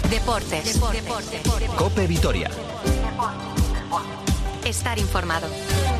Deportes. COPE Vitoria. Estar informado.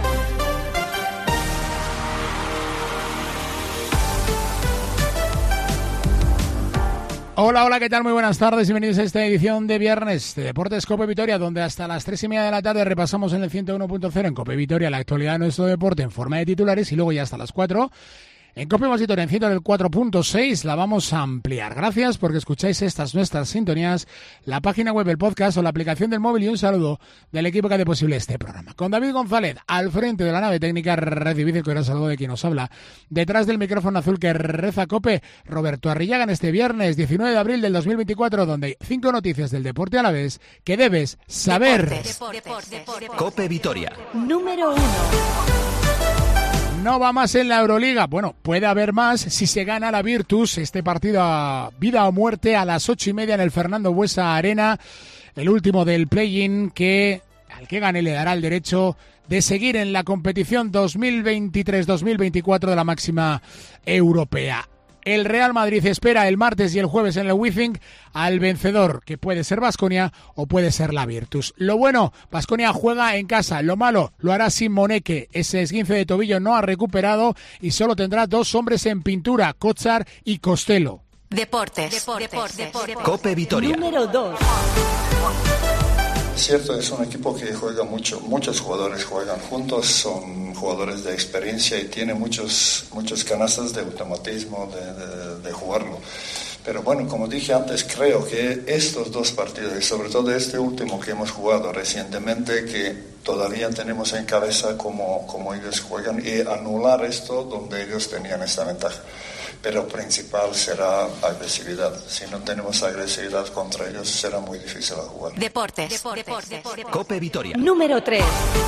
Hola, ¿qué tal? Muy buenas tardes y bienvenidos a esta edición de viernes de Deportes COPE Vitoria, donde hasta las 3:30 de la tarde repasamos en el 101.0 en COPE Vitoria la actualidad de nuestro deporte en forma de titulares, y luego ya hasta las 4 en COPE Más Vitoria en 104.6 la vamos a ampliar. Gracias porque escucháis estas nuestras sintonías, la página web, el podcast o la aplicación del móvil, y un saludo del equipo que hace posible este programa. Con David González al frente de la nave técnica, recibid el cordial saludo de quien os habla. Detrás del micrófono azul que reza COPE, Roberto Arrillaga, en este viernes 19 de abril del 2024, donde hay 5 noticias del deporte a la vez que debes saber. COPE Vitoria. Número 1. No va más en la Euroliga. Bueno, puede haber más si se gana la Virtus. Este partido a vida o muerte a las 8:30 en el Fernando Buesa Arena. El último del play-in, que al que gane le dará el derecho de seguir en la competición 2023-2024 de la máxima europea. El Real Madrid espera el martes y el jueves en el Withing al vencedor, que puede ser Baskonia o puede ser la Virtus. Lo bueno, Baskonia juega en casa. Lo malo, lo hará sin Moneke. Ese esguince de tobillo no ha recuperado y solo tendrá 2 hombres en pintura, Kotsar y Costello. Deportes. COPE Vitoria. Número 2. Es cierto, es un equipo que juega mucho, muchos jugadores juegan juntos, son jugadores de experiencia y tiene muchos canastas de automatismo de jugarlo. Pero bueno, como dije antes, creo que estos 2 partidos, y sobre todo este último que hemos jugado recientemente, que todavía tenemos en cabeza cómo ellos juegan, y anular esto donde ellos tenían esta ventaja. Pero principal será agresividad. Si no tenemos agresividad contra ellos, será muy difícil jugar. Deportes. COPE Vitoria. Número 3.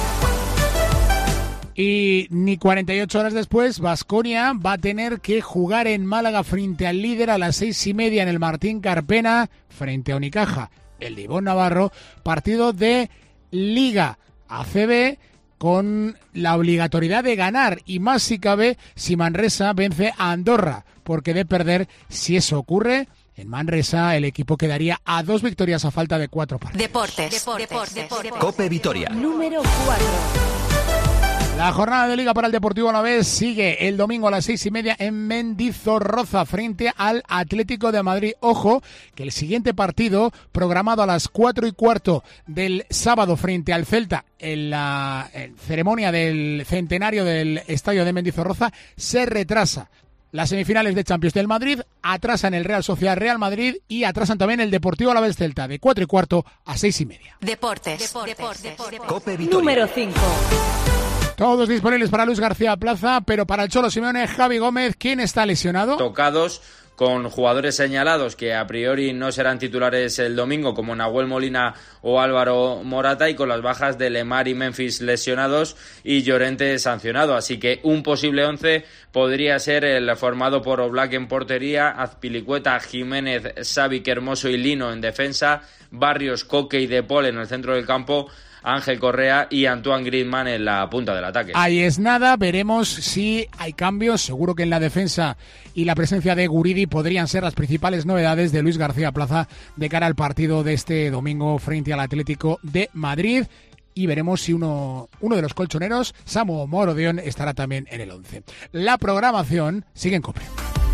Y ni 48 horas después, Baskonia va a tener que jugar en Málaga frente al líder a las 6:30 en el Martín Carpena, frente a Unicaja, el de Ivonne Navarro, partido de Liga ACB, con la obligatoriedad de ganar, y más si cabe si Manresa vence a Andorra, porque de perder, si eso ocurre, en Manresa el equipo quedaría a 2 victorias a falta de 4 partidos. Deportes. COPE Vitoria. Número 4. La jornada de Liga para el Deportivo Alavés sigue el domingo a las 6:30 en Mendizorroza frente al Atlético de Madrid. Ojo, que el siguiente partido, programado a las 4:15 del sábado frente al Celta, en la ceremonia del centenario del estadio de Mendizorroza, se retrasa. Las semifinales de Champions del Madrid atrasan el Real Sociedad Real Madrid y atrasan también el Deportivo Alavés Celta de 4:15 a 6:30. Deportes. COPE Vitoria. Número 5. Todos disponibles para Luis García Plaza, pero para el Cholo Simeone, Javi Gómez, ¿quién está lesionado? Tocados, con jugadores señalados que a priori no serán titulares el domingo, como Nahuel Molina o Álvaro Morata, y con las bajas de Lemar y Memphis lesionados y Llorente sancionado. Así que un posible 11 podría ser el formado por Oblak en portería, Azpilicueta, Jiménez, Savic, Hermoso y Lino en defensa, Barrios, Coque y De Paul en el centro del campo, Ángel Correa y Antoine Griezmann en la punta del ataque. Ahí es nada, veremos si hay cambios. Seguro que en la defensa y la presencia de Guridi podrían ser las principales novedades de Luis García Plaza de cara al partido de este domingo frente al Atlético de Madrid. Y veremos si uno de los colchoneros, Samu Morodion, estará también en el 11. La programación sigue en COPE.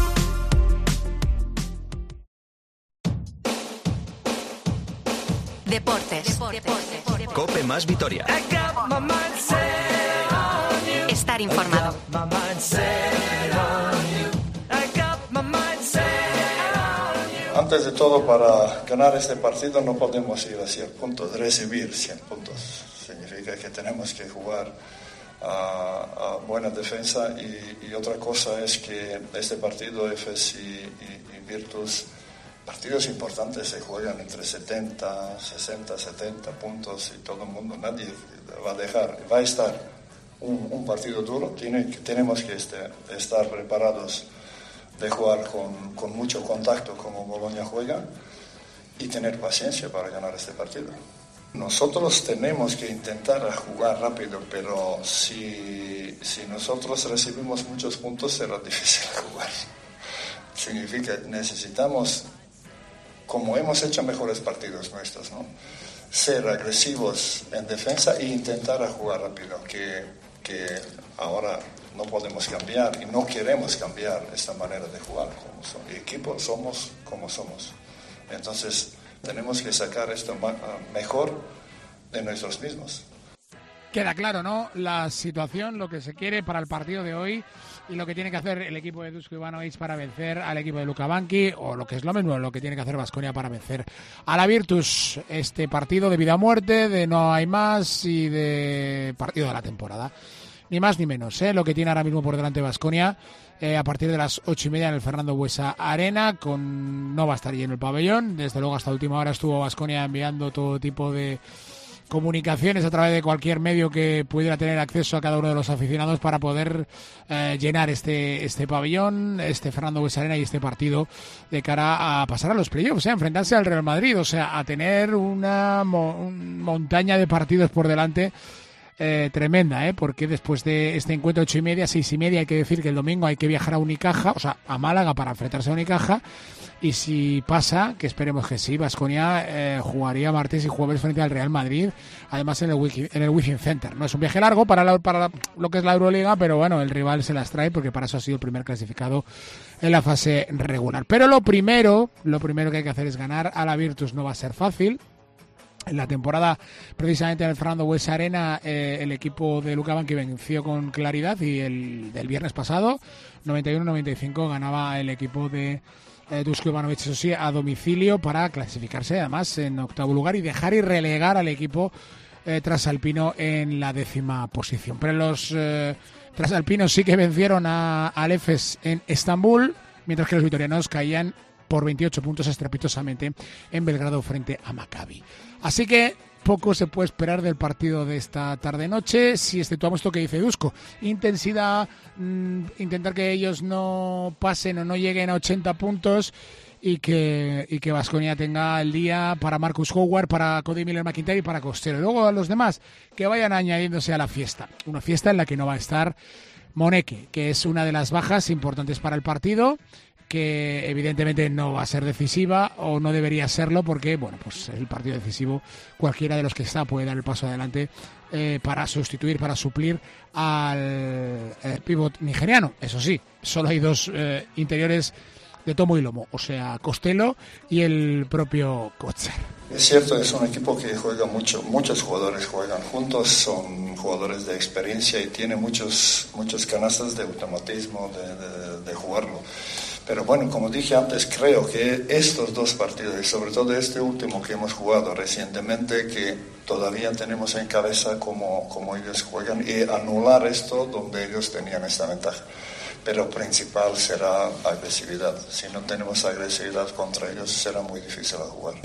Deportes. COPE Más Vitoria. Estar informado. Antes de todo, para ganar este partido no podemos ir a 100 puntos, recibir 100 puntos. Significa que tenemos que jugar a buena defensa, y otra cosa es que este partido, EFES y Virtus, partidos importantes, se juegan entre 60, 70 puntos, y todo el mundo, nadie va a estar un partido duro. Tenemos que estar preparados de jugar con mucho contacto como Bologna juega, y tener paciencia para ganar este partido. Nosotros tenemos que intentar jugar rápido, pero si nosotros recibimos muchos puntos será difícil jugar. Significa que necesitamos como hemos hecho mejores partidos nuestros, ¿no? Ser agresivos en defensa e intentar a jugar rápido, que ahora no podemos cambiar y no queremos cambiar esta manera de jugar. Como equipo somos como somos. Entonces tenemos que sacar esto mejor de nosotros mismos. Queda claro, ¿no? La situación, lo que se quiere para el partido de hoy y lo que tiene que hacer el equipo de Dusko Ivanovic para vencer al equipo de Luka Banki, o lo que es lo mismo, lo que tiene que hacer Baskonia para vencer a la Virtus. Este partido de vida o muerte, de no hay más y de partido de la temporada. Ni más ni menos, lo que tiene ahora mismo por delante Baskonia a partir de las 8:30 en el Fernando Buesa Arena. No va a estar lleno el pabellón. Desde luego hasta última hora estuvo Baskonia enviando todo tipo de comunicaciones a través de cualquier medio que pudiera tener acceso a cada uno de los aficionados para poder llenar este pabellón, este Fernando Buesa Arena y este partido de cara a pasar a los playoffs, a enfrentarse al Real Madrid, o sea, a tener una montaña de partidos por delante tremenda, porque después de este encuentro 8:30, 6:30, hay que decir que el domingo hay que viajar a Unicaja, o sea, a Málaga para enfrentarse a Unicaja. Y si pasa, que esperemos que sí, Baskonia jugaría martes y jueves frente al Real Madrid, además en el Wizzing Center. No es un viaje largo para lo que es la Euroliga, pero bueno, el rival se las trae porque para eso ha sido el primer clasificado en la fase regular. Pero lo primero que hay que hacer es ganar a la Virtus. No va a ser fácil. En la temporada, precisamente en el Fernando Buesa Arena, el equipo de Luka Banki venció con claridad y el del viernes pasado, 91-95, ganaba el equipo de Dusko Ivanovic, eso sí, a domicilio para clasificarse además en octavo lugar y dejar y relegar al equipo trasalpino en la 10ª posición. Pero los trasalpinos sí que vencieron al Efes en Estambul, mientras que los vitorianos caían por 28 puntos estrepitosamente en Belgrado frente a Maccabi. Así que poco se puede esperar del partido de esta tarde-noche, si exceptuamos esto que dice Dusko. Intensidad, intentar que ellos no pasen o no lleguen a 80 puntos y que Baskonia tenga el día para Marcus Howard, para Cody Miller-McIntyre y para Costello. Luego a los demás que vayan añadiéndose a la fiesta. Una fiesta en la que no va a estar Moneke, que es una de las bajas importantes para el partido, que evidentemente no va a ser decisiva o no debería serlo porque, bueno, pues el partido decisivo, cualquiera de los que está puede dar el paso adelante para sustituir, para suplir al pívot nigeriano. Eso sí, solo hay dos interiores de tomo y lomo, o sea, Costello y el propio Kotsar. Es cierto, es un equipo que juega mucho, muchos jugadores juegan juntos, son jugadores de experiencia y tiene muchos canastas de automatismo de jugarlo. Pero bueno, como dije antes, creo que estos dos partidos, y sobre todo este último que hemos jugado recientemente, que todavía tenemos en cabeza cómo ellos juegan y anular esto donde ellos tenían esta ventaja. Pero principal será agresividad. Si no tenemos agresividad contra ellos, será muy difícil a jugar.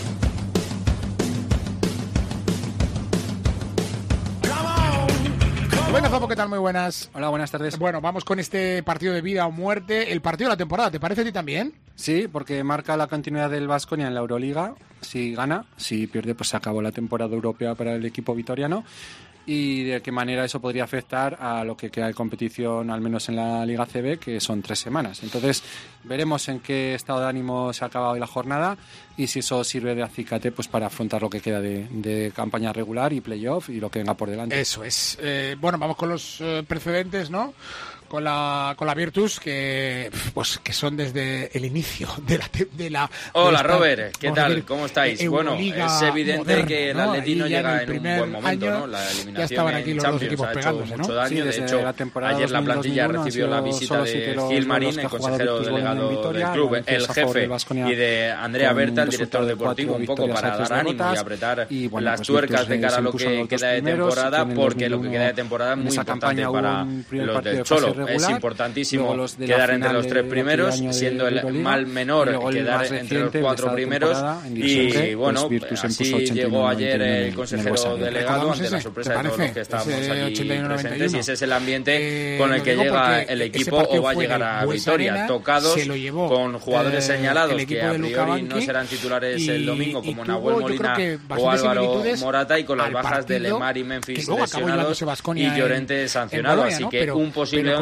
Buenas, Zapo, ¿qué tal? Muy buenas. Hola, buenas tardes. Bueno, vamos con este partido de vida o muerte, el partido de la temporada. ¿Te parece a ti también? Sí, porque marca la continuidad del Baskonia en la Euroliga. Si gana, si pierde, pues se acabó la temporada europea para el equipo vitoriano. Y de qué manera eso podría afectar a lo que queda de competición, al menos en la Liga CB, que son 3 semanas. Entonces, veremos en qué estado de ánimo se acaba hoy la jornada y si eso sirve de acicate pues para afrontar lo que queda de campaña regular y playoff y lo que venga por delante. Eso es. Bueno, vamos con los precedentes, ¿no? Con la Virtus, que son desde el inicio de la Hola, Robert, ¿qué tal? ¿Cómo estáis? Bueno, es evidente moderna, que el Atleti no llega en un buen momento, ¿no? La eliminación en Champions ha hecho mucho daño. Sí, de hecho, ayer la plantilla recibió la visita de Gil Marín, el consejero delegado del club, el jefe, y de Andrea Berta, el director deportivo, un poco para dar ánimo y apretar las tuercas de cara a lo que queda de temporada, porque lo que queda de temporada es muy importante para los del Cholo. Es importantísimo quedar entre los 3 primeros, siendo el mal menor quedar entre los 4 primeros. Y bueno, así llegó ayer el consejero delegado ante la sorpresa de todos los que estábamos aquí presentes. Y ese es el ambiente con el que llega el equipo o va a llegar a Vitoria, tocados con jugadores señalados que a priori no serán titulares el domingo, como Nahuel Molina o Álvaro Morata, y con las bajas de Lemar y Memphis lesionados y Llorente sancionado. Así que un posible 11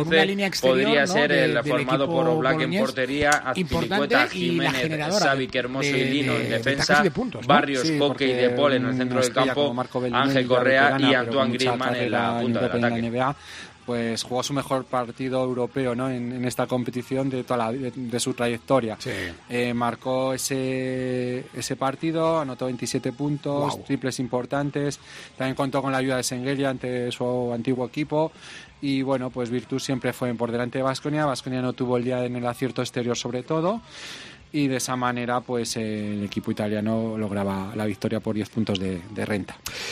11 línea exterior, podría ¿no? ser el formado equipo por Oblak en boloñés, portería, Azpilicueta, Jiménez, Savic, Hermoso y Lino en defensa, puntos, ¿no? Barrios, Sí, Coque y De Paul en el centro del campo, Ángel Correa y Antoine Griezmann en la punta del ataque. NBA, pues jugó su mejor partido europeo, ¿no? en esta competición de toda de su trayectoria. Sí. Marcó ese partido, anotó 27 puntos, Wow. triples importantes, también contó con la ayuda de Sengelia ante su antiguo equipo. Y bueno, pues Virtus siempre fue por delante de Baskonia. Baskonia no tuvo el día en el acierto exterior sobre todo, y de esa manera pues el equipo italiano lograba la victoria por 10 puntos de renta.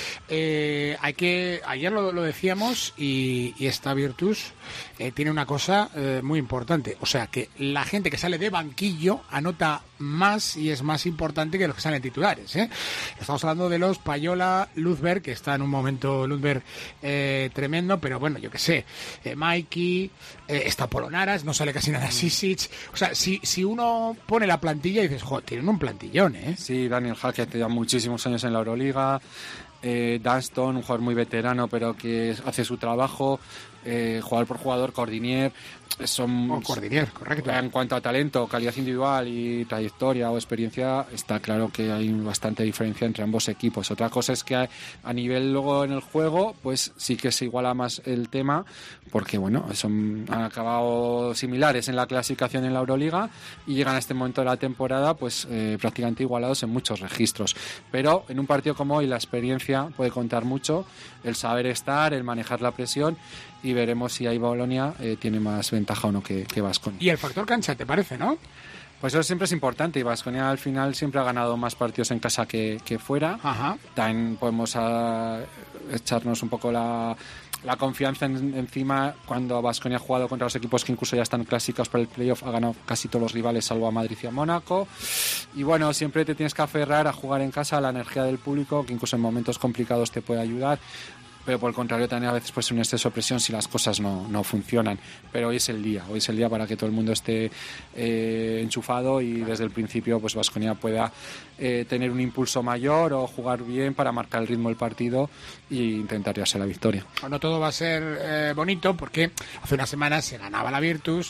Ayer lo decíamos, y esta Virtus tiene una cosa muy importante, o sea que la gente que sale de banquillo anota más y es más importante que los que salen titulares, ¿eh? Estamos hablando de los Payola, Luzberg, que está en un momento Luzberg tremendo, pero bueno, yo que sé, Mikey, está Polonaras, no sale casi nada Sisic, o sea, si uno pone la plantilla y dices, joder, tienen un plantillón, ¿eh? Sí, Daniel Hackett lleva muchísimos años en la Euroliga. Dunston, un jugador muy veterano pero que hace su trabajo, jugador por jugador, Cordinier, son Cordinier, correcto. En cuanto a talento, calidad individual y trayectoria o experiencia, está claro que hay bastante diferencia entre ambos equipos. Otra cosa es que a nivel luego en el juego, pues sí que se iguala más el tema, porque bueno, han acabado similares en la clasificación en la Euroliga y llegan a este momento de la temporada pues prácticamente igualados en muchos registros. Pero en un partido como hoy la experiencia puede contar mucho, el saber estar, el manejar la presión, y veremos si ahí Bolonia tiene más ventaja o no que Baskonia. Y el factor cancha, ¿te parece, no? Pues eso siempre es importante, y Baskonia al final siempre ha ganado más partidos en casa que fuera. Ajá. También podemos echarnos un poco la confianza encima cuando Baskonia ha jugado contra los equipos que incluso ya están clasificados para el playoff, ha ganado casi todos los rivales salvo a Madrid y a Mónaco. Y bueno, siempre te tienes que aferrar a jugar en casa, a la energía del público, que incluso en momentos complicados te puede ayudar. Pero por el contrario también a veces puede ser un exceso de presión si las cosas no funcionan. Pero hoy es el día para que todo el mundo esté enchufado y desde el principio pues Baskonia pueda tener un impulso mayor o jugar bien para marcar el ritmo del partido e intentar llevarse la victoria. No todo va a ser bonito, porque hace unas semanas se ganaba la Virtus,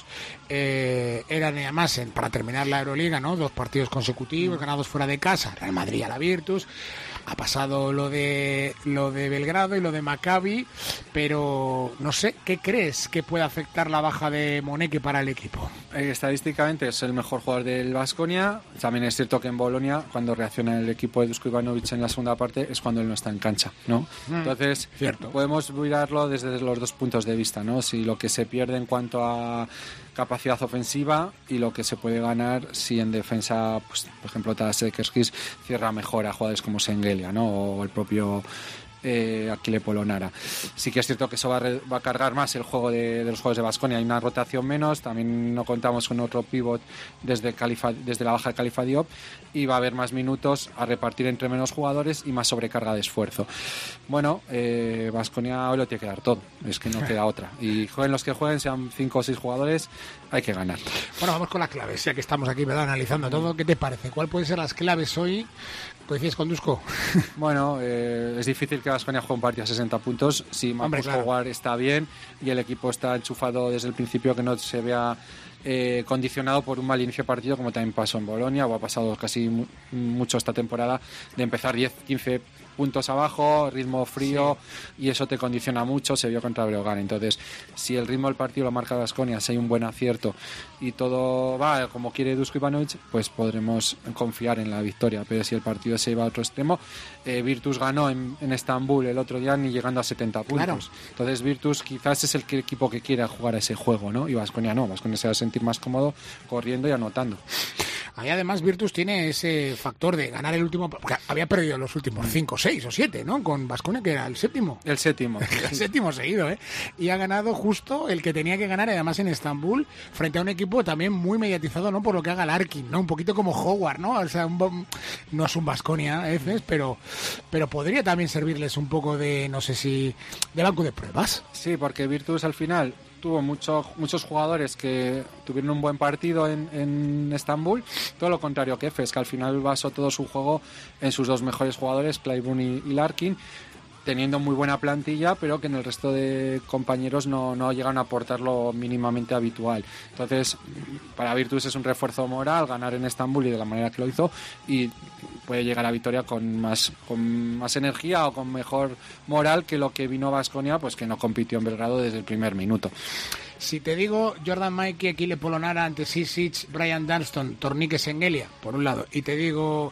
eran además para terminar la Euroliga, ¿no? 2 partidos consecutivos ganados fuera de casa, Real Madrid a la Virtus. Ha pasado lo de Belgrado y lo de Maccabi, pero no sé, ¿qué crees que puede afectar la baja de Moneke para el equipo? Estadísticamente es el mejor jugador del Baskonia. También es cierto que en Bolonia, cuando reacciona el equipo de Dusko Ivanovic en la segunda parte, es cuando él no está en cancha, ¿no? Entonces, cierto. Podemos mirarlo desde los dos puntos de vista, ¿no? Si lo que se pierde en cuanto a capacidad ofensiva y lo que se puede ganar si en defensa, pues, por ejemplo, Taras Kerskis cierra mejor a jugadores como Sengelia, ¿no? O el propio Akile Polonara. Sí que es cierto que eso va a cargar más el juego de los juegos de Baskonia. Hay una rotación menos, también no contamos con otro pívot desde la baja de Khalifa Diop, y va a haber más minutos a repartir entre menos jugadores y más sobrecarga de esfuerzo. Bueno, Baskonia hoy lo tiene que dar todo, es que no queda otra, y jueguen los que jueguen, sean 5 o 6 jugadores, hay que ganar. Bueno, vamos con las claves, ya que estamos aquí, ¿verdad?, analizando todo. ¿Qué te parece? ¿Cuál pueden ser las claves hoy? ¿Coincides con Dusko? Bueno, es difícil que Baskonia juegue un partido a 60 puntos si Marcos Howard está bien y el equipo está enchufado desde el principio, que no se vea condicionado por un mal inicio de partido, como también pasó en Bolonia, o ha pasado casi mucho esta temporada, de empezar 10-15 puntos abajo, ritmo frío, sí, y eso te condiciona mucho. Se vio contra Breogán. Entonces, si el ritmo del partido lo marca Baskonia, si hay un buen acierto y todo va como quiere Dusko Ivanovic, pues podremos confiar en la victoria. Pero si el partido se iba a otro extremo, Virtus ganó en Estambul el otro día ni llegando a 70 puntos. Claro. Entonces Virtus quizás es el equipo que quiera jugar a ese juego, ¿no? Y Baskonia no. Baskonia se va a sentir más cómodo corriendo y anotando. Ahí además Virtus tiene ese factor de ganar el último, porque había perdido los últimos 5, 6 o 7, ¿no? Con Baskonia, que era el séptimo. El séptimo. El séptimo seguido, ¿eh? Y ha ganado justo el que tenía que ganar, además en Estambul, frente a un equipo también muy mediatizado, ¿no? Por lo que haga Larkin, ¿no? Un poquito como Howard, ¿no? O sea, no es un Baskonia a veces, pero podría también servirles un poco de, no sé si, de banco de pruebas. Sí, porque Virtus al final tuvo muchos jugadores que tuvieron un buen partido en Estambul, todo lo contrario que Efes, que al final basó todo su juego en sus dos mejores jugadores, Clyburn y Larkin, teniendo muy buena plantilla, pero que en el resto de compañeros no llegan a aportar lo mínimamente habitual. Entonces, para Virtus es un refuerzo moral ganar en Estambul y de la manera que lo hizo, y puede llegar a Vitoria con más energía o con mejor moral que lo que vino Baskonia, pues que no compitió en Belgrado desde el primer minuto. Si te digo Jordan Maikki, Kile Polonara ante Sisic, Brian Dunston, Tornique Sengelia, por un lado, y te digo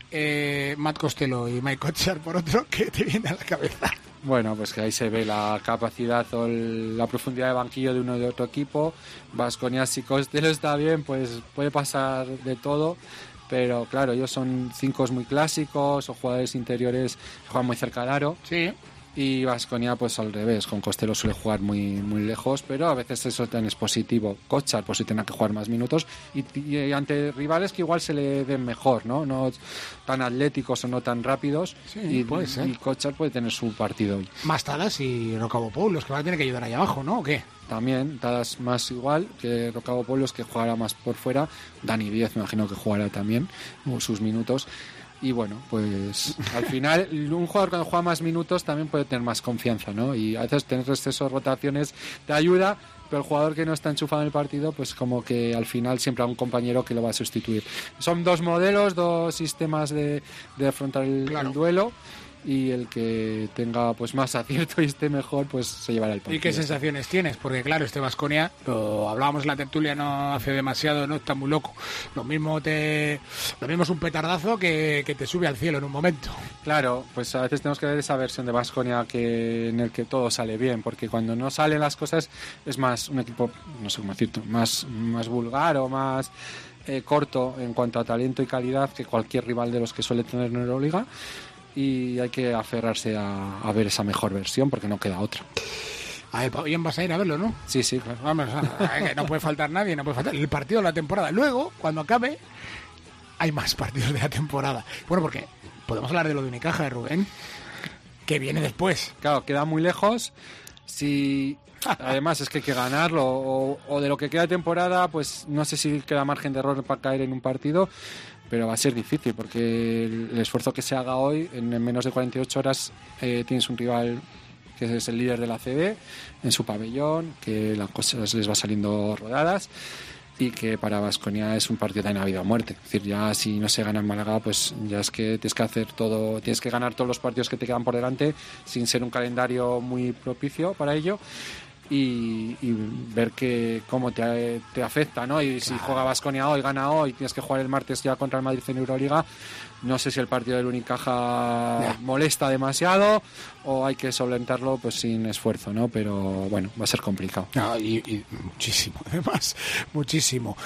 Matt Costello y Mike Kotsar por otro, ¿qué te viene a la cabeza? Bueno, pues que ahí se ve la capacidad o la profundidad de banquillo de uno y de otro equipo. Baskonia, si Costello está bien, pues puede pasar de todo. Pero claro, ellos son 5 muy clásicos o jugadores interiores que juegan muy cerca del aro. Sí. Y Baskonia pues al revés, con Costello suele jugar muy lejos, pero a veces eso también es positivo. Kotsar pues si tendrá que jugar más minutos y ante rivales que igual se le den mejor, no tan atléticos o no tan rápidos. Sí, puede ser. Y Kotsar puede tener su partido hoy. Más Tadas y Rocabopoulos, que van a tener que ayudar ahí abajo, ¿no? ¿O qué? También, Tadas más igual que Rocabopoulos, que jugará más por fuera. Dani Díaz me imagino que jugará también sus minutos. Y bueno, pues al final un jugador cuando juega más minutos también puede tener más confianza, ¿no? Y a veces tener exceso de rotaciones te ayuda, pero el jugador que no está enchufado en el partido, pues como que al final siempre hay un compañero que lo va a sustituir. Son 2 modelos, 2 sistemas de afrontar el duelo, y el que tenga pues más acierto y esté mejor, pues se llevará el partido. ¿Y qué sensaciones tienes? Porque claro, este Baskonia, lo hablábamos en la tertulia no hace demasiado, no está muy loco. Lo mismo es un petardazo que te sube al cielo en un momento. Claro, pues a veces tenemos que ver esa versión de Baskonia en el que todo sale bien, porque cuando no salen las cosas es más un equipo, no sé cómo decirlo, más vulgar o más corto en cuanto a talento y calidad que cualquier rival de los que suele tener en Euroliga. Y hay que aferrarse a ver esa mejor versión porque no queda otra. A ver, bien vas a ir a verlo, ¿no? Sí, claro. Vamos, no puede faltar nadie, no puede faltar el partido de la temporada. Luego, cuando acabe, hay más partidos de la temporada. Bueno, porque podemos hablar de lo de Unicaja, de Rubén, que viene después. Claro, queda muy lejos. Si además es que hay que ganarlo o de lo que queda de temporada, pues no sé si queda margen de error para caer en un partido. Pero va a ser difícil porque el esfuerzo que se haga hoy, en menos de 48 horas, tienes un rival que es el líder de la ACB en su pabellón, que las cosas les va saliendo rodadas y que para Baskonia es un partido de vida o muerte. Es decir, ya si no se gana en Málaga, pues ya es que tienes que hacer todo, tienes que ganar todos los partidos que te quedan por delante sin ser un calendario muy propicio para ello. Y ver cómo te afecta, ¿no? Y si juega Baskonia hoy, gana hoy, tienes que jugar el martes ya contra el Madrid en Euroliga. No sé si el partido del Unicaja molesta demasiado o hay que solventarlo pues sin esfuerzo, ¿no? Pero bueno, va a ser complicado. No, y muchísimo, además, muchísimo.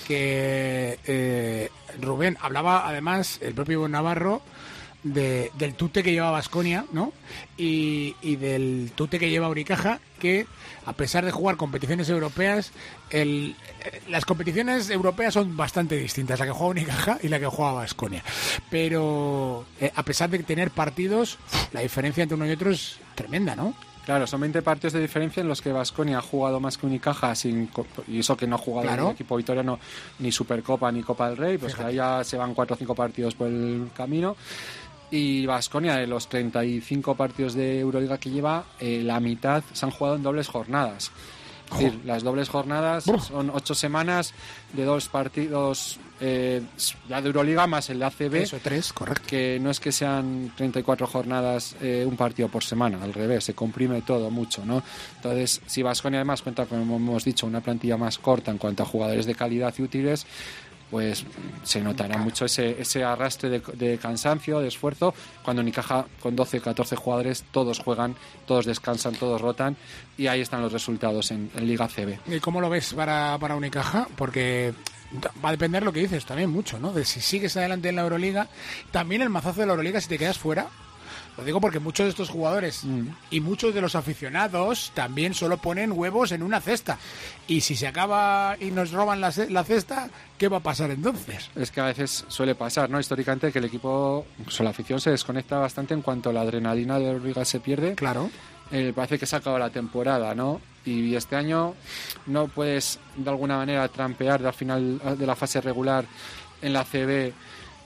Porque Rubén hablaba, además, el propio Ivonne Navarro, del tute que lleva Baskonia, ¿no? Y del tute que lleva Unicaja, que a pesar de jugar competiciones europeas, las competiciones europeas son bastante distintas, la que juega Unicaja y la que juega Baskonia. Pero a pesar de tener partidos, la diferencia entre uno y otro es tremenda, ¿no? Claro, son 20 partidos de diferencia en los que Baskonia ha jugado más que Unicaja, y eso que no ha jugado el equipo vitoriano ni Supercopa ni Copa del Rey, pues que ahí ya se van 4 o 5 partidos por el camino. Y Baskonia, de los 35 partidos de Euroliga que lleva, la mitad se han jugado en dobles jornadas. Es decir, las dobles jornadas son 8 semanas de 2 partidos ya de Euroliga más el de ACB. Eso, 3, correcto. Que no es que sean 34 jornadas un partido por semana, al revés, se comprime todo mucho, ¿no? Entonces, si Baskonia además cuenta, como hemos dicho, una plantilla más corta en cuanto a jugadores de calidad y útiles, pues se notará mucho ese arrastre de cansancio, de esfuerzo, cuando Unicaja con 12, 14 jugadores, todos juegan, todos descansan, todos rotan, y ahí están los resultados en Liga CB. ¿Y cómo lo ves para Unicaja? Porque va a depender lo que dices también mucho, ¿no? De si sigues adelante en la Euroliga, también el mazazo de la Euroliga si te quedas fuera. Lo digo porque muchos de estos jugadores y muchos de los aficionados también solo ponen huevos en una cesta. Y si se acaba y nos roban la cesta, ¿qué va a pasar entonces? Es que a veces suele pasar, ¿no? Históricamente que el equipo, la afición se desconecta bastante en cuanto la adrenalina de la Euroliga se pierde. Claro. Parece que se ha acabado la temporada, ¿no? Y este año no puedes de alguna manera trampear al final de la fase regular en la CB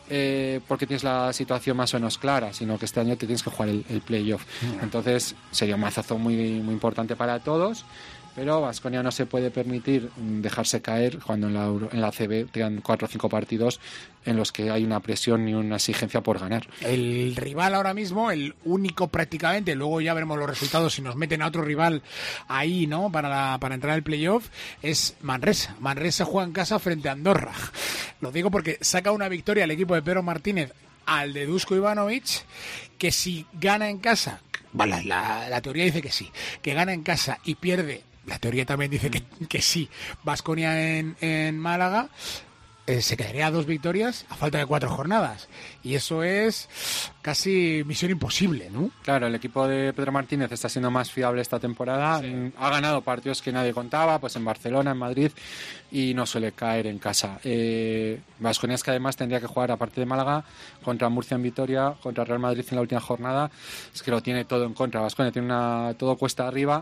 porque tienes la situación más o menos clara, sino que este año te tienes que jugar el playoff. Entonces sería un mazazo muy, muy importante para todos, pero Baskonia no se puede permitir dejarse caer cuando en la ACB quedan 4 o 5 partidos en los que hay una presión y una exigencia por ganar. El rival ahora mismo, el único prácticamente, luego ya veremos los resultados si nos meten a otro rival ahí, ¿no? Para entrar al playoff, es Manresa. Manresa juega en casa frente a Andorra. Lo digo porque saca una victoria el equipo de Pedro Martínez al de Dusko Ivanovic, que si gana en casa, vale, la teoría dice que sí, que gana en casa y pierde, la teoría también dice que sí, Baskonia en Málaga, se quedaría a 2 victorias a falta de 4 jornadas. Y eso es casi misión imposible, ¿no? Claro, el equipo de Pedro Martínez está siendo más fiable esta temporada. Sí. Ha ganado partidos que nadie contaba, pues en Barcelona, en Madrid, y no suele caer en casa. Baskonia es que además tendría que jugar, aparte de Málaga, contra Murcia en Vitoria, contra Real Madrid en la última jornada. Es que lo tiene todo en contra. Baskonia tiene todo cuesta arriba.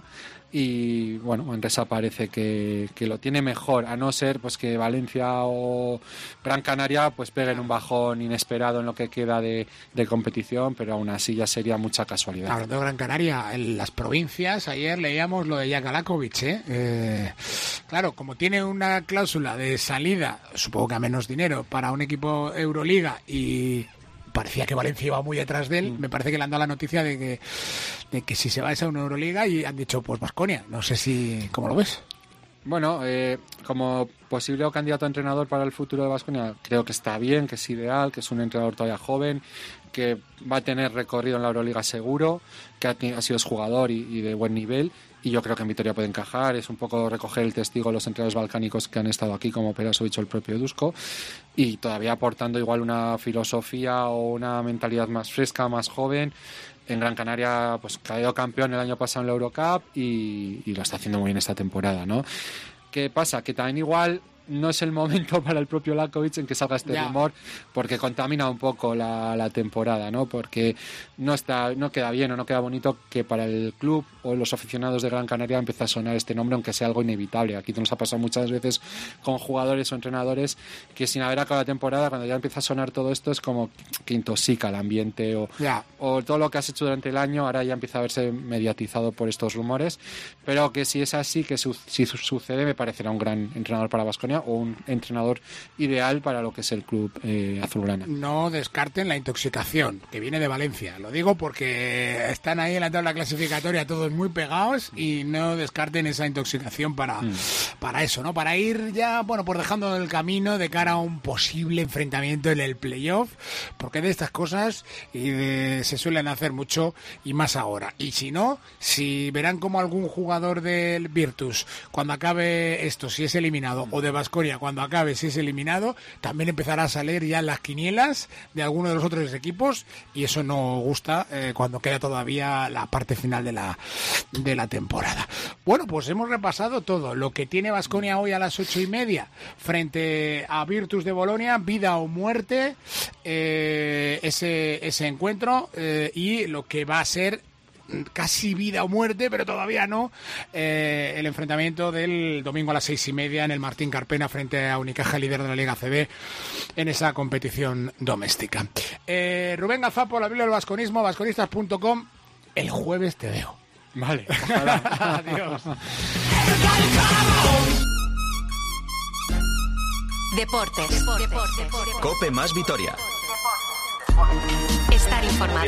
Y bueno, Manresa parece que lo tiene mejor, a no ser pues que Valencia o Gran Canaria pues peguen un bajón inesperado en lo que queda de competición, pero aún así ya sería mucha casualidad. Hablando de Gran Canaria, en las provincias, ayer leíamos lo de Jakalakovic, claro, como tiene una cláusula de salida, supongo que a menos dinero, para un equipo Euroliga y parecía que Valencia iba muy detrás de él, me parece que le han dado la noticia de que si se va a esa una Euroliga y han dicho pues Baskonia, no sé si, ¿cómo lo ves? Bueno, como posible candidato a entrenador para el futuro de Baskonia, creo que está bien, que es ideal, que es un entrenador todavía joven, que va a tener recorrido en la Euroliga seguro, que ha sido jugador y de buen nivel, y yo creo que en Vitoria puede encajar. Es un poco recoger el testigo de los entrenadores balcánicos que han estado aquí, como Perasovic o el propio Dusko, y todavía aportando igual una filosofía o una mentalidad más fresca, más joven. En Gran Canaria pues cayó campeón el año pasado en la Eurocup y lo está haciendo muy bien esta temporada, ¿no? ¿Qué pasa? Que también igual no es el momento para el propio Lakovic en que salga este rumor, porque contamina un poco la temporada, ¿no? Porque no queda bien o no queda bonito que para el club o los aficionados de Gran Canaria empiece a sonar este nombre, aunque sea algo inevitable. Aquí nos ha pasado muchas veces con jugadores o entrenadores que sin haber acabado la temporada, cuando ya empieza a sonar todo esto, es como que intoxica el ambiente o todo lo que has hecho durante el año ahora ya empieza a verse mediatizado por estos rumores, pero que si es así, que si sucede, me parecerá un gran entrenador para Baskonia o un entrenador ideal para lo que es el club azulgrana. No descarten la intoxicación, que viene de Valencia. Lo digo porque están ahí en la tabla clasificatoria todos muy pegados y no descarten esa intoxicación para eso, ¿no? Para ir ya, bueno, pues dejando el camino de cara a un posible enfrentamiento en el playoff, porque de estas cosas se suelen hacer mucho y más ahora. Y si no, si verán como algún jugador del Virtus, cuando acabe esto, si es eliminado, o de Baskonia, cuando acabe, si es eliminado, también empezará a salir ya las quinielas de alguno de los otros equipos, y eso no gusta cuando queda todavía la parte final de la temporada. Bueno, pues hemos repasado todo lo que tiene Baskonia hoy a las 8:30 frente a Virtus de Bolonia, vida o muerte, ese encuentro, y lo que va a ser casi vida o muerte, pero todavía no, el enfrentamiento del domingo a las 6:30 en el Martín Carpena frente a Unicaja, líder de la Liga CB en esa competición doméstica. Rubén Gazapo, la Biblia del Vasconismo, vasconistas.com. El jueves te veo. Vale. Adiós. Deportes. Cope más Vitoria. Estar informado.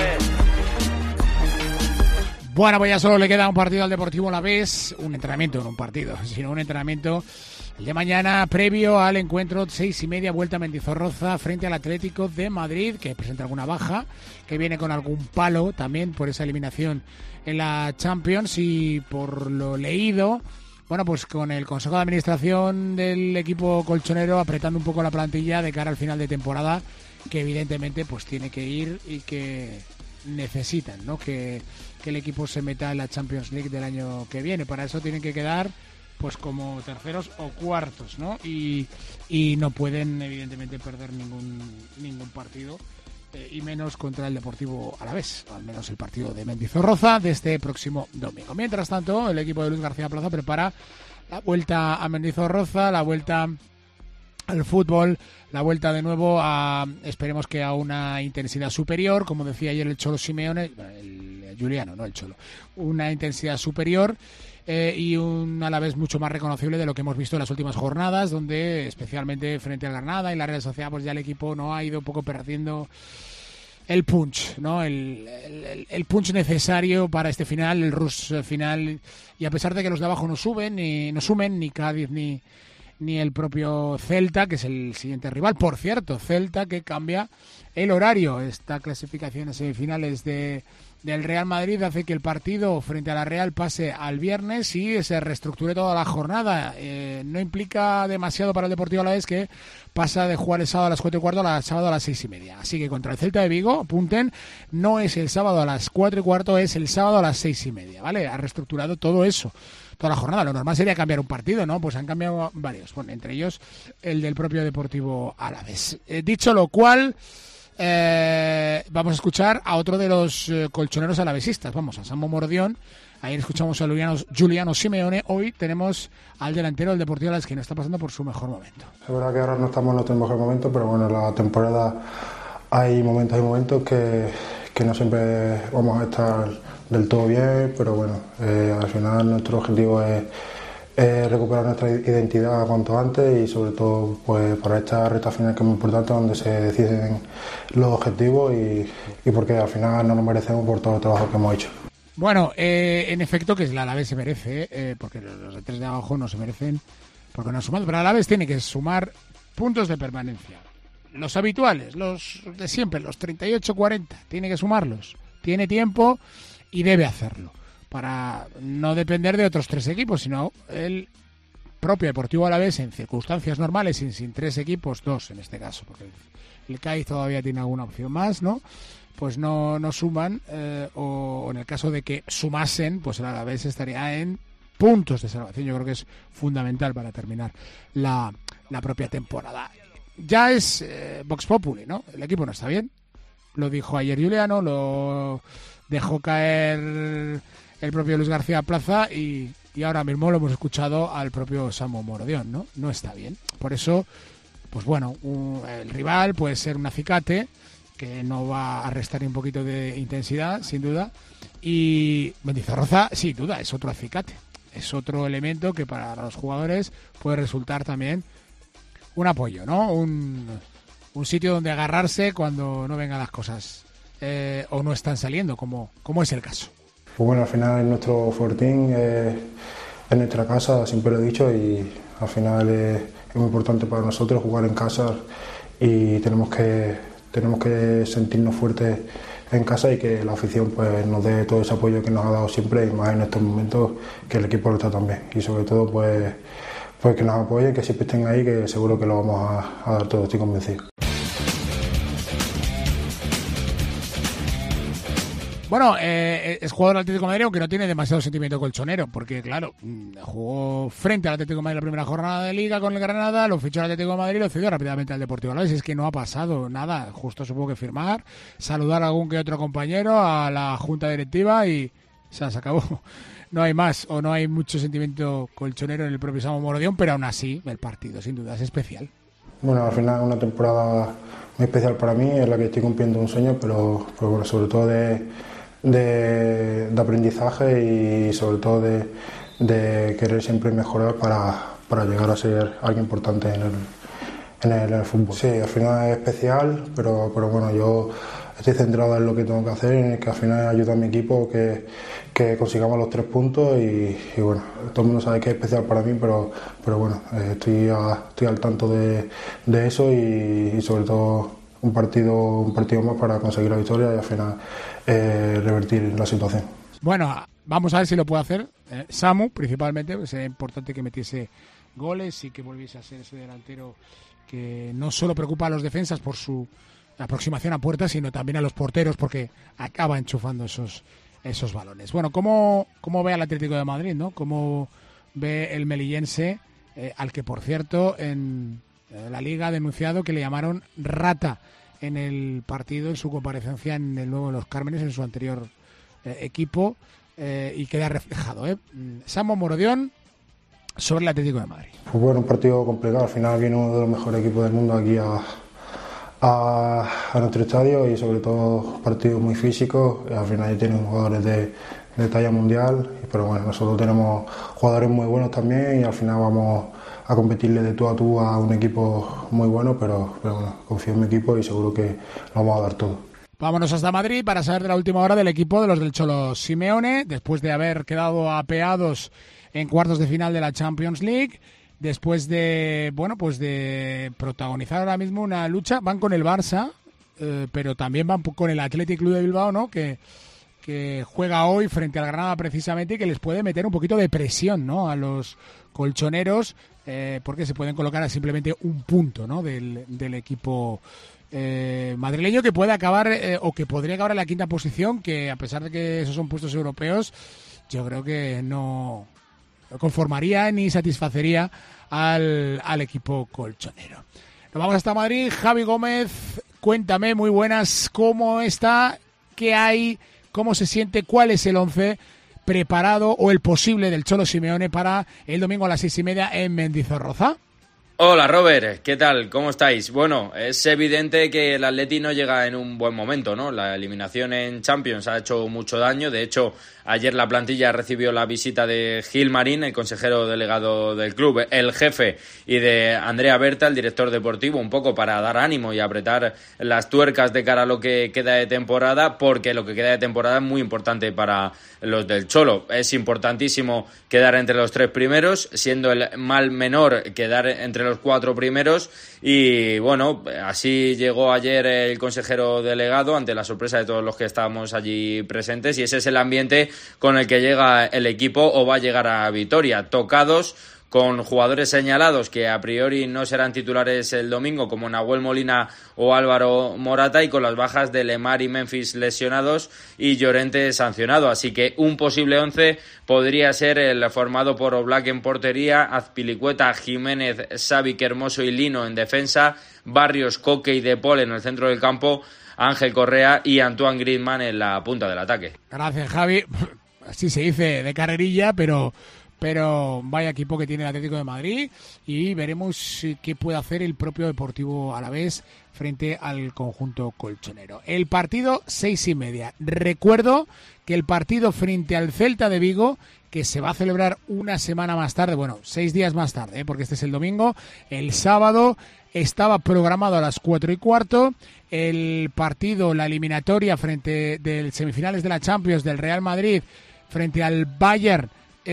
Bueno, pues ya solo le queda un partido al Deportivo Alavés, un entrenamiento, no un partido, sino un entrenamiento el de mañana previo al encuentro 6:30, vuelta a Mendizorroza frente al Atlético de Madrid, que presenta alguna baja, que viene con algún palo también por esa eliminación en la Champions, y por lo leído, bueno, pues con el Consejo de Administración del equipo colchonero apretando un poco la plantilla de cara al final de temporada, que evidentemente pues tiene que ir y que necesitan, ¿no? Que el equipo se meta en la Champions League del año que viene. Para eso tienen que quedar pues como terceros o cuartos, ¿no? Y no pueden evidentemente perder ningún partido, y menos contra el Deportivo Alavés, al menos el partido de Mendizorroza de este próximo domingo. Mientras tanto, el equipo de Luis García Plaza prepara la vuelta a Mendizorroza, la vuelta al fútbol, la vuelta de nuevo a, esperemos que a una intensidad superior, como decía ayer el Cholo Simeone, el Juliano, no el Cholo, una intensidad superior y un Alavés mucho más reconocible de lo que hemos visto en las últimas jornadas, donde especialmente frente al Granada y la Real Sociedad, pues ya el equipo no ha ido un poco perdiendo el punch, ¿no? El punch necesario para este final, el rush final, y a pesar de que los de abajo no sumen, ni Cádiz ni el propio Celta, que es el siguiente rival. Por cierto, Celta que cambia el horario. Esta clasificación a semifinales del Real Madrid hace que el partido frente a la Real pase al viernes y se reestructure toda la jornada. No implica demasiado para el Deportivo Alavés, que pasa de jugar el sábado a las 4:15 al sábado a las 6:30. Así que contra el Celta de Vigo, apunten, no es el sábado a las 4:15, es el sábado a las 6:30, ¿vale? Ha reestructurado todo eso, toda la jornada. Lo normal sería cambiar un partido, ¿no? Pues han cambiado varios, bueno, entre ellos el del propio Deportivo Alavés. Dicho lo cual, vamos a escuchar a otro de los colchoneros alavesistas. Vamos a Samu Morodión. Ayer escuchamos a Juliano Simeone. Hoy tenemos al delantero del Deportivo Alavés, que no está pasando por su mejor momento. Es verdad que ahora no estamos en nuestro mejor momento, pero bueno, en la temporada hay momentos que no siempre vamos a estar del todo bien, pero bueno, al final nuestro objetivo es recuperar nuestra identidad cuanto antes y sobre todo pues para esta recta final, que es muy importante, donde se deciden los objetivos y porque al final no nos merecemos por todo el trabajo que hemos hecho. Bueno, en efecto que el Alavés se merece, porque los de tres de abajo no se merecen porque no han sumado, pero el Alavés tiene que sumar puntos de permanencia. Los habituales, los de siempre, los 38-40, tiene que sumarlos. Tiene tiempo y debe hacerlo, para no depender de otros tres equipos, sino el propio Deportivo Alavés en circunstancias normales, sin tres equipos, dos en este caso, porque el Cádiz todavía tiene alguna opción más, ¿no? Pues no suman, o en el caso de que sumasen, pues el Alavés estaría en puntos de salvación. Yo creo que es fundamental para terminar la propia temporada. Ya es Vox Populi, ¿no? El equipo no está bien. Lo dijo ayer Juliano, lo dejó caer el propio Luis García Plaza y ahora mismo lo hemos escuchado al propio Samu Morodión, ¿no? No está bien. Por eso, pues bueno, el rival puede ser un acicate que no va a restar un poquito de intensidad, sin duda. Y Mendizorroza, sin duda, es otro acicate. Es otro elemento que para los jugadores puede resultar también un apoyo, ¿no? Un sitio donde agarrarse cuando no vengan las cosas o no están saliendo, como es el caso. Pues bueno, al final es nuestro fortín, es nuestra casa, siempre lo he dicho, y al final es muy importante para nosotros jugar en casa y tenemos que sentirnos fuertes en casa y que la afición pues nos dé todo ese apoyo que nos ha dado siempre, y más en estos momentos que el equipo lo está también, y sobre todo pues que nos apoyen, que siempre estén ahí, que seguro que lo vamos a dar todo, estoy convencido. Bueno, es jugador del Atlético de Madrid, aunque no tiene demasiado sentimiento colchonero, porque claro, jugó frente al Atlético de Madrid la primera jornada de Liga con el Granada, lo fichó al Atlético de Madrid y lo cedió rápidamente al Deportivo Alavés. Es que no ha pasado nada, justo supongo que firmar, saludar a algún que otro compañero, a la junta directiva y se acabó. No hay más, o no hay mucho sentimiento colchonero en el propio Samu Morodión, pero aún así el partido sin duda es especial. Bueno, al final es una temporada muy especial para mí, en la que estoy cumpliendo un sueño, pero bueno, sobre todo de aprendizaje y sobre todo de querer siempre mejorar para llegar a ser alguien importante en el fútbol. Sí, al final es especial, pero bueno, yo estoy centrado en lo que tengo que hacer, en que al final ayuda a mi equipo que consigamos los 3 puntos y bueno, todo el mundo sabe que es especial para mí, pero bueno, estoy al tanto de eso y sobre todo un partido más para conseguir la victoria y al final revertir la situación. Bueno, vamos a ver si lo puede hacer Samu, principalmente, pues sería importante que metiese goles y que volviese a ser ese delantero que no solo preocupa a los defensas por su aproximación a puerta, sino también a los porteros, porque acaba enchufando esos balones. Bueno, ¿cómo ve al Atlético de Madrid, no? ¿Cómo ve el melillense, al que, por cierto, en la Liga ha denunciado que le llamaron rata en el partido, en su comparecencia en el nuevo Los Cármenes, en su anterior equipo, y queda reflejado, Samu Morodión, sobre el Atlético de Madrid. Pues bueno, un partido complicado. Al final viene uno de los mejores equipos del mundo aquí a nuestro estadio y sobre todo partidos muy físicos. Al final ya tienen jugadores de talla mundial, pero bueno, nosotros tenemos jugadores muy buenos también y al final vamos a competirle de tú a tú a un equipo muy bueno, pero bueno, confío en mi equipo y seguro que lo vamos a dar todo. Vámonos hasta Madrid para saber de la última hora del equipo de los del Cholo Simeone, después de haber quedado apeados en cuartos de final de la Champions League, después de, bueno, pues de protagonizar ahora mismo una lucha. Van con el Barça, pero también van con el Athletic Club de Bilbao, ¿no? Que juega hoy frente al Granada precisamente y que les puede meter un poquito de presión, ¿no? A los colchoneros, porque se pueden colocar a simplemente un punto, ¿no? del equipo madrileño, que puede acabar o que podría acabar en la quinta posición, que a pesar de que esos son puestos europeos, yo creo que no conformaría ni satisfacería al equipo colchonero. Nos vamos hasta Madrid. Javi Gómez, cuéntame, muy buenas, ¿cómo está? ¿Qué hay? ¿Cómo se siente? ¿Cuál es el 11 preparado o el posible del Cholo Simeone para el domingo a las 6:30 en Mendizorroza? Hola Robert, ¿qué tal? ¿Cómo estáis? Bueno, es evidente que el Atleti no llega en un buen momento, ¿no? La eliminación en Champions ha hecho mucho daño. De hecho, ayer la plantilla recibió la visita de Gil Marín, el consejero delegado del club, el jefe, y de Andrea Berta, el director deportivo, un poco para dar ánimo y apretar las tuercas de cara a lo que queda de temporada, porque lo que queda de temporada es muy importante para los del Cholo. Es importantísimo quedar entre los 3 primeros, siendo el mal menor quedar entre los 4 primeros, y bueno, así llegó ayer el consejero delegado ante la sorpresa de todos los que estábamos allí presentes, y ese es el ambiente con el que llega el equipo o va a llegar a Vitoria, tocados, con jugadores señalados que a priori no serán titulares el domingo, como Nahuel Molina o Álvaro Morata, y con las bajas de Lemar y Memphis lesionados y Llorente sancionado. Así que un posible 11 podría ser el formado por Oblak en portería, Azpilicueta, Jiménez, Savic, Hermoso y Lino en defensa, Barrios, Coque y De Paul en el centro del campo, Ángel Correa y Antoine Griezmann en la punta del ataque. Gracias, Javi. Así se dice de carrerilla, pero vaya equipo que tiene el Atlético de Madrid, y veremos qué puede hacer el propio Deportivo Alavés frente al conjunto colchonero. El partido 6:30. Recuerdo que el partido frente al Celta de Vigo, que se va a celebrar una semana más tarde, bueno, 6 días más tarde, porque este es el domingo, el sábado estaba programado a las 4:15. El partido, la eliminatoria frente del semifinales de la Champions del Real Madrid frente al Bayern,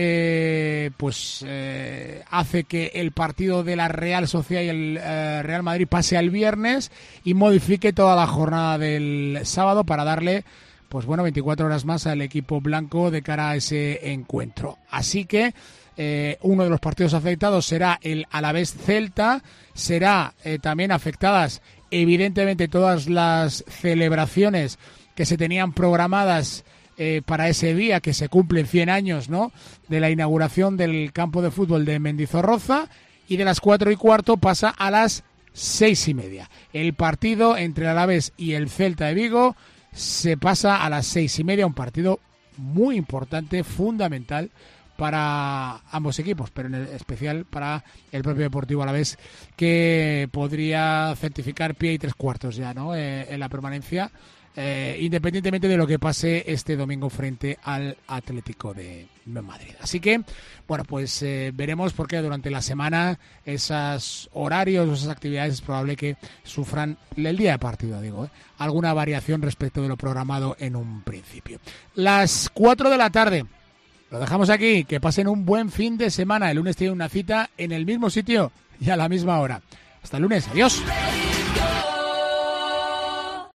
hace que el partido de la Real Sociedad y el Real Madrid pase al viernes y modifique toda la jornada del sábado para darle 24 horas más al equipo blanco de cara a ese encuentro. Así que uno de los partidos afectados será el Alavés Celta. Será también afectadas evidentemente todas las celebraciones que se tenían programadas para ese día, que se cumplen 100 años, ¿no?, de la inauguración del campo de fútbol de Mendizorroza, y de las 4:15 pasa a las 6:30. El partido entre el Alavés y el Celta de Vigo se pasa a las 6:30, un partido muy importante, fundamental para ambos equipos, pero en especial para el propio Deportivo Alavés, que podría certificar pie y 3/4 ya, ¿no?, en la permanencia, independientemente de lo que pase este domingo frente al Atlético de Madrid. Así que, veremos, porque durante la semana esos horarios, esas actividades, es probable que sufran el día de partido, alguna variación respecto de lo programado en un principio. Las 4 de la tarde. Lo dejamos aquí, que pasen un buen fin de semana. El lunes tiene una cita en el mismo sitio y a la misma hora. Hasta el lunes, adiós.